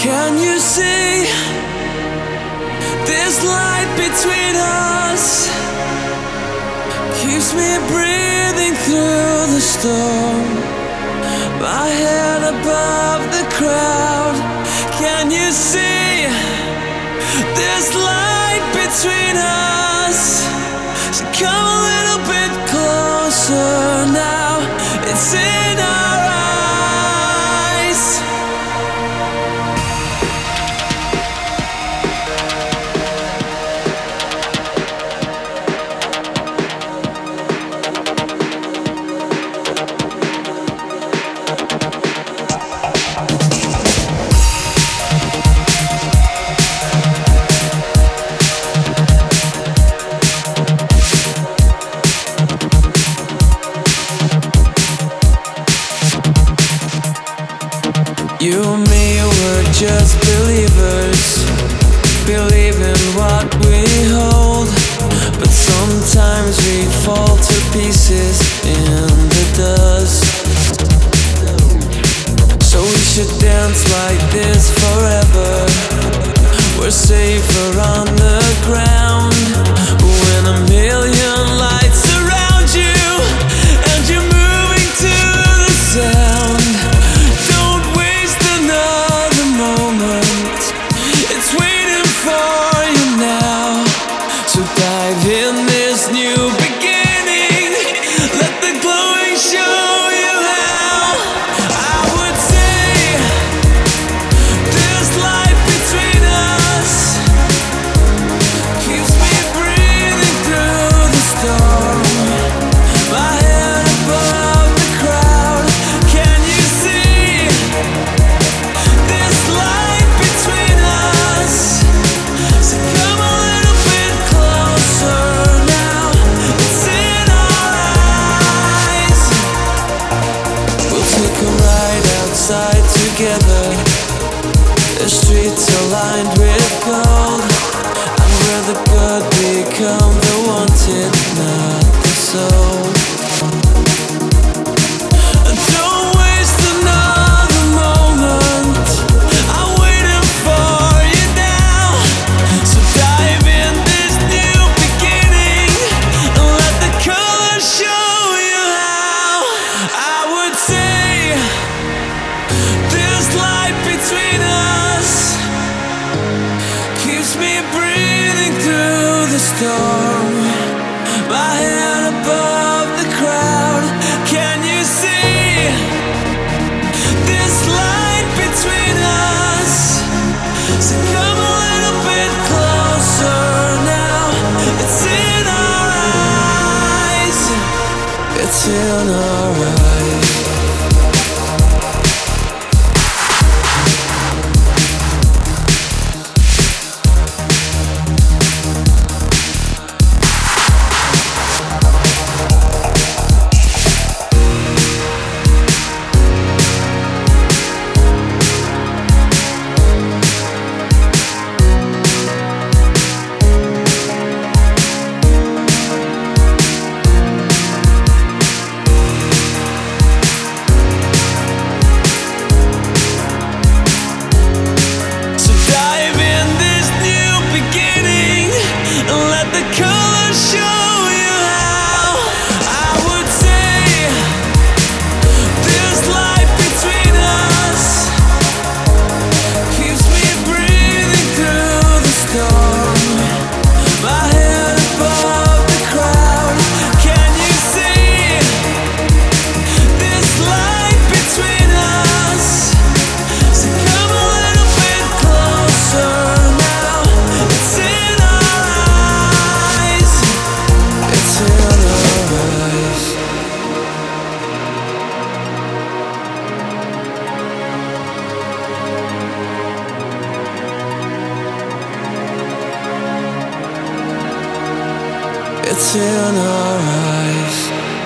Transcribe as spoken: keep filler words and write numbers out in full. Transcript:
Can you see this light between us? Keeps me breathing through the storm, my head above the crowd. Can you see this light between us? So come a little bit closer now. It's in our eyes. You and me were just believers, believe in what we hold. But sometimes we fall to pieces in the dust. So we should dance like this forever. We're safer on the ground when a million lights surround you and you're moving to the sound. Dive in this new beginning. Let the glowing show you how. I would say this light between us keeps me breathing through the storm, my head above the crowd. Can you see this light between us? So come on. Together, the streets are lined with gold, and where the good become the wanted, not the soul. And don't waste another moment, I'm waiting for you now. So dive in this new beginning and let the colors show you how. I would say this light between us keeps me breathing through the storm, my head above the crowd. Can you see this light between us? So come a little bit closer now. It's in our eyes. It's in our eyes. It's in our eyes.